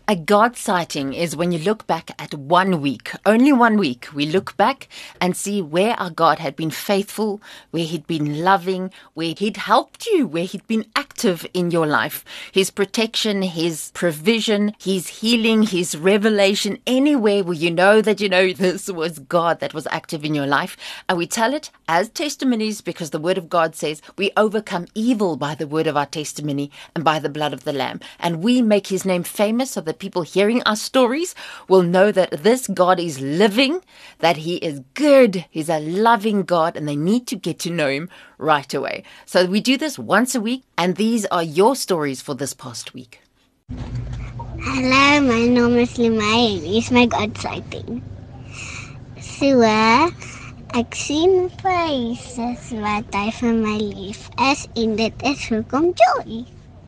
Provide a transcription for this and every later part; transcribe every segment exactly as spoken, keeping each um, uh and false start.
A God sighting is when you look back at one week, only one week. We look back and see where our God had been faithful, where He'd been loving, where He'd helped you, where He'd been active in your life. His protection, His provision, His healing, His revelation, anywhere where you know that you know this was God that was active in your life. And we tell it as testimonies because the Word of God says we overcome evil by the word of our testimony and by the blood of the Lamb. And we make His name famous so that people hearing our stories will know that this God is living, that He is good, He's a loving God, and they need to get to know Him right away. So we do this once a week, and these are your stories for this past week. Hallo, my naam is Lemay en hier is my God sighting. So, ek sien vir Jesus wat hy vir my lief is en dit is hoekom joy.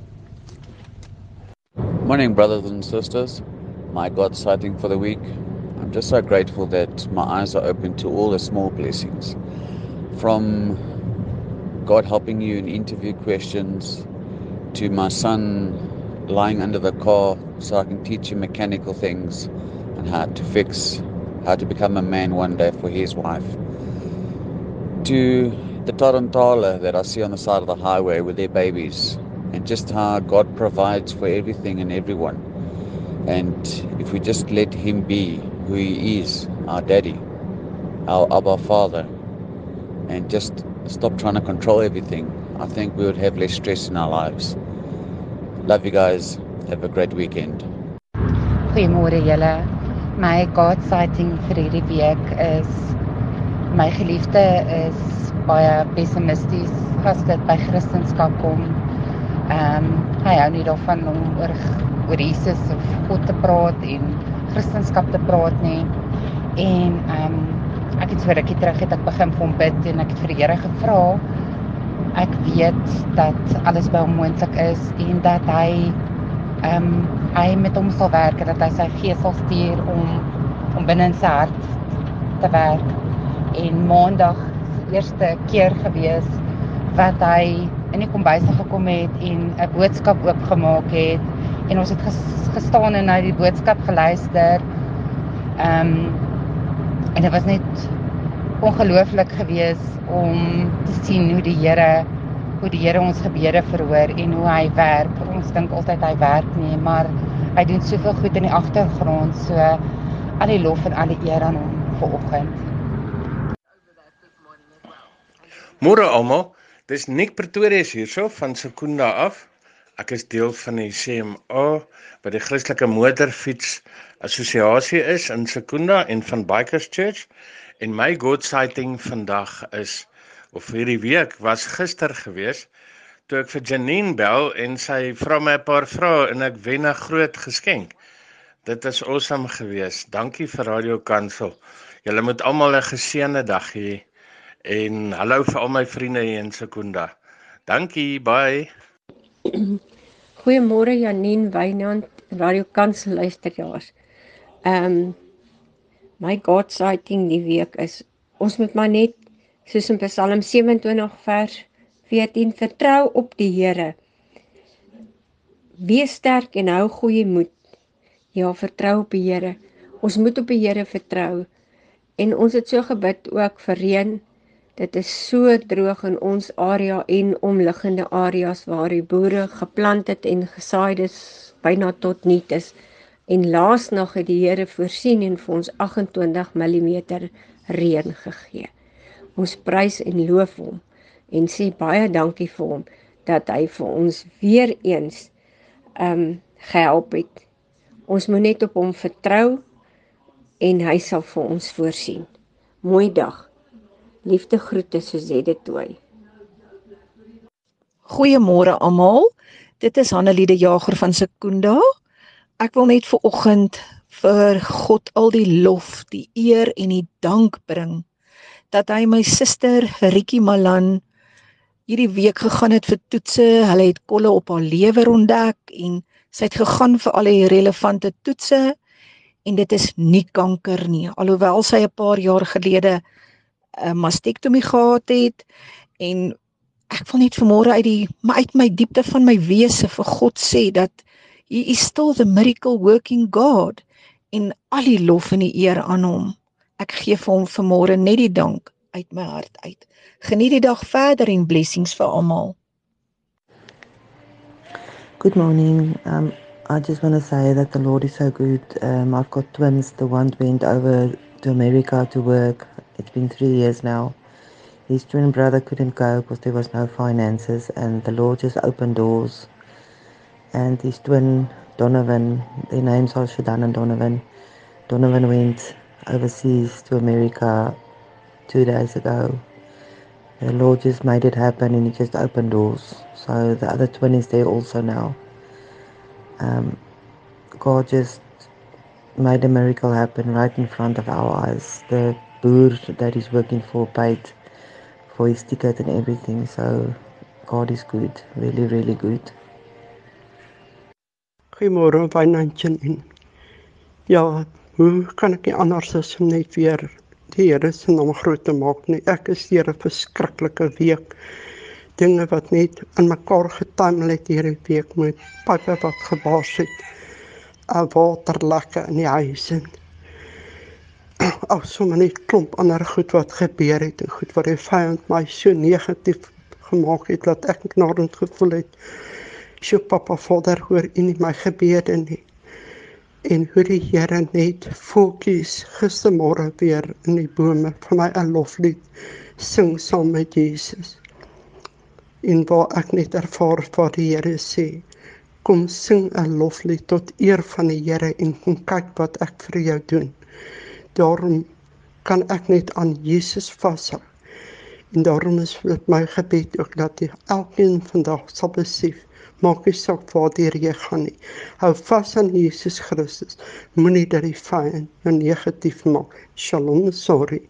Morning, brothers and sisters. My God sighting for the week. I'm just so grateful that my eyes are open to all the small blessings. From God helping you in interview questions, to my son lying under the car so I can teach him mechanical things and how to fix, how to become a man one day for his wife, to the Tarantala that I see on the side of the highway with their babies, and just how God provides for everything and everyone. And if we just let Him be who He is, our daddy, our Abba Father, and just stop trying to control everything, I think we would have less stress in our lives. Love you guys. Have a great weekend. Goeiemôre julle. My God sighting vir hierdie week is my geliefde is baie pessimisties as dit by Christendom kom. Um, hy hou nie daarvan om oor, oor Jesus of God te praat en Christendom te praat nie. En um, ek het so rukkie terug het ek begin vir hom bid en ek het vir die Here gevra. Ek weet dat alles by hom moontlik is en dat hy um, hy met hom sal werk, dat hy sy gees sal stuur om, om binne in sy hart te werk. En maandag is die eerste keer gewees wat hy in die kombuis gekom het en 'n boodskap oopgemaak het en ons het gestaan en na die boodskap geluister. Ehm um, en dit was net ongelooflik gewees om te sien hoe die Here hoe die Here ons gebede verhoor en hoe hy werk. Ons dink altyd hy werk nie, maar hy doen soveel goed in die agtergrond. So al die lof en al die eer aan hom vanoggend. Môre almal. Dis Nick Pretorius hierso van Secunda af. Ek is deel van die C M A wat die Christelike Motorfiets Assosiasie is in Secunda en van Bikers Church. En my God sighting vandag is, of hierdie week was gister gewees, toe ek vir Janine bel en sy vra my 'n paar vrae en ek wen 'n groot geskenk. Dit is awesome gewees. Dankie vir Radio Kansel. Julle moet almal 'n geseënde dag hê. En hallo vir al my vriende hier in Secunda. Dankie, bye. Goeiemôre Janine, Wynand, Radio Kansel luisteraars. Ehm um, my God sighting die week is ons moet maar net soos in Psalm sewe-en-twintig vers veertien vertrou op die Here. Wees sterk en hou goeie moed. Ja, vertrou op die Here. Ons moet op die Here vertrou. En ons het so gebid ook vir reën. Dit is so droog in ons area en omliggende areas waar die boere geplant het en gesaai is byna tot niet is. En laasnag het die Here voorsien en vir ons agt en twintig millimeter reën gegee. Ons prys en loof hom en sê baie dankie vir hom dat hy vir ons weer eens um, gehelp het. Ons moet net op hom vertrou en hy sal vir ons voorsien. Mooi dag. Liefde groete Suzette Tooi. Goeiemôre almal. Dit is Hanelie de Jager van Secunda. Ek wil net vir oggend vir God al die lof, die eer en die dank bring dat hy my suster Rietjie Malan hierdie week gegaan het vir toetse. Hulle het kolle op haar lewer ontdek en sy het gegaan vir al die relevante toetse en dit is nie kanker nie, alhoewel sy 'n paar jaar gelede 'n mastektomie gehad het. En ek wil net vanmôre uit die maar uit my diepte van my wese vir God sê dat He is still the miracle working God en al die lof en die eer aan hom. Ek gee vir hom vanmôre net die dank uit my hart uit. Geniet die dag verder en blessings vir almal. Good morning. Um, I just want to say that the Lord is so good. Um, I've got twins. The one went over to America to work. It's been three years now. His twin brother couldn't go because there was no finances, and the Lord just opened doors. And his twin, Donovan, their names are Shadan and Donovan. Donovan went overseas to America two days ago. The Lord just made it happen, and He just opened doors. So the other twin is there also now. Um, God just made a miracle happen right in front of our eyes. The boer that he's working for paid for his ticket and everything. So God is good, really, really good. Goeiemôre Wynandjie en ja, hoe kan ek nie anders as om net weer die Here se naam groot te maak nie. Ek is deur 'n verskriklike week. Dinge wat net in mekaar getuimel het hierdie week met pipe wat gebars het. 'n Waterlekke in die huis en al sommer net klomp ander goed wat gebeur het en goed wat die vyand my so negatief gemaak het dat ek ignorant gevoel het. So papa Vader, hoor U nie my gebede nie. En hoe die Here net voeltjies gistermôre weer in die bome vir my 'n loflied sing saam met Jesus. En waar ek net ervaar wat die Here sê, kom sing 'n loflied tot eer van die Here en kom kyk wat ek vir jou doen. Daarom kan ek net aan Jesus vashou. En daarom is dit my gebed ook dat elkeen vandag sal besef, maak nie saak waartoe jy gaan nie. Hou vas aan Jesus Christus. Moenie dat die vyand jou negatief maak. Shalom, sorry.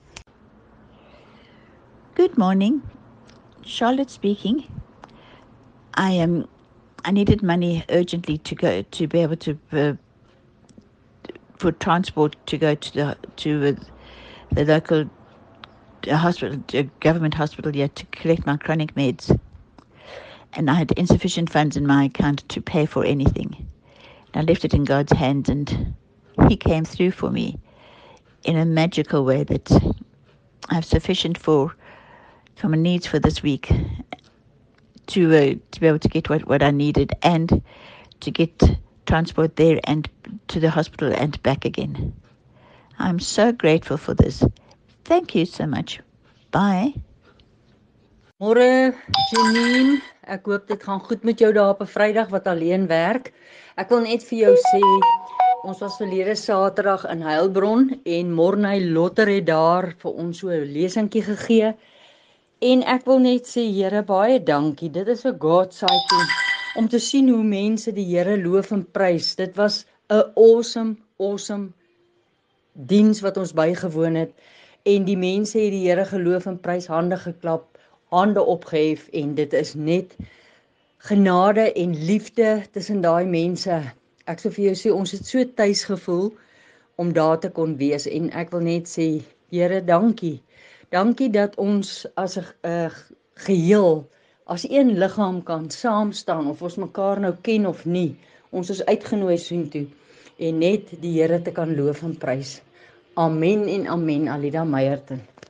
Good morning. Charlotte speaking. I am. Um, I needed money urgently to go to be able to uh, for transport to go to the to uh, the local uh, hospital, uh, government hospital here to collect my chronic meds. And I had insufficient funds in my account to pay for anything. And I left it in God's hands, and He came through for me in a magical way that I have sufficient for for my needs for this week to uh, to be able to get what, what I needed and to get transport there and to the hospital and back again. I'm so grateful for this. Thank you so much. Bye. Môre, Janine, ek hoop dit gaan goed met jou daar op 'n Vrydag wat alleen werk. Ek wil net vir jou sê, ons was verlede Saterdag in Heilbron en Morney Lotter het daar vir ons so 'n lesingkie gegee. En ek wil net sê, Here, baie dankie. Dit is 'n God sighting om te sien hoe mense die Here loof en prys. Dit was 'n awesome, awesome diens wat ons bygewoon het. En die mense het die Here geloof en prys, hande geklap, hande opgehef, en dit is net genade en liefde tussen daai mense. Ek sou vir jou sê, ons het so tuis gevoel om daar te kon wees, en ek wil net sê, Here, dankie. Dankie dat ons as 'n uh, geheel, as een liggaam kan saam staan, of ons mekaar nou ken of nie. Ons is uitgenooi soontoe, en net die Here te kan loof en prys. Amen en amen, Alida Meyerton.